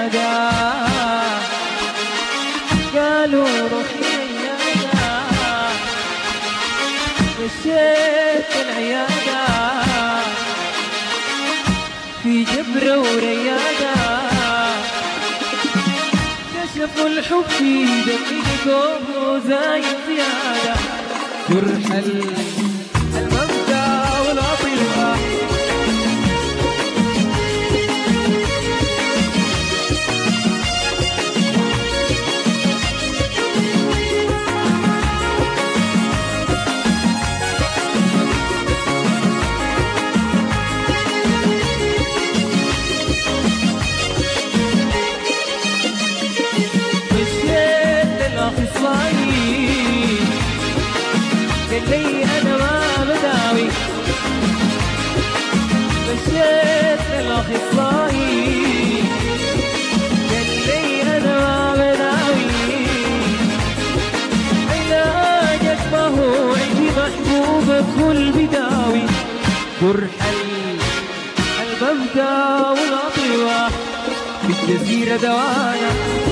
العيادة، قالوا روحي العيادة، مشيت العيادة في جبرة وريادة، كشفوا الحب في دمي لقوه زايد زيادة، جرح المبدأ والعطيفة. قال لي أنا ما بداوي، مشيت للأخصائي قال لي أنا ما بداوي، علاجك ما هو عندي محبوبك والبداوي، جرح المبدأ والعطيوة في الجزيرة دوانا.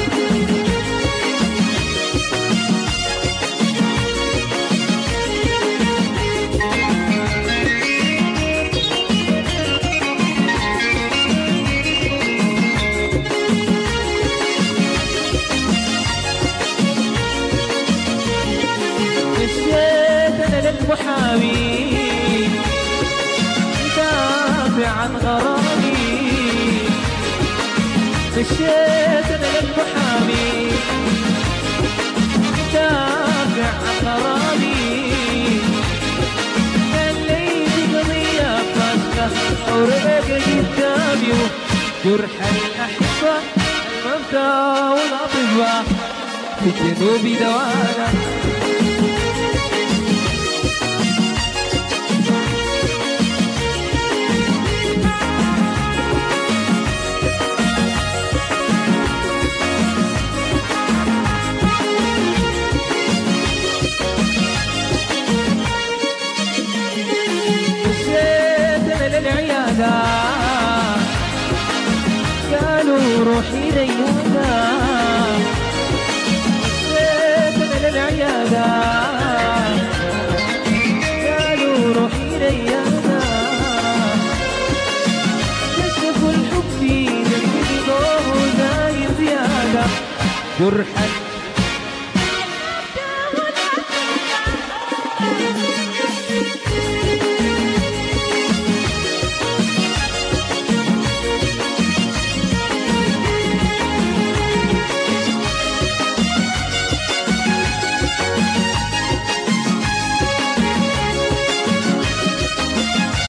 محامي يدافع عن غرامي، مشيت انا للمحامي يدافع عن غرامي، قال لي دي قضية فاشلة اوراق قدامي، جرح الاحبة المبدأ والاطباء في الجنوب دوانا. للعيادة قالوا روحي ليادة، مشيت أنا للعيادة قالوا روحي ليادة، كشفوا الحب في دمي لقوه زايد زيادة، جرح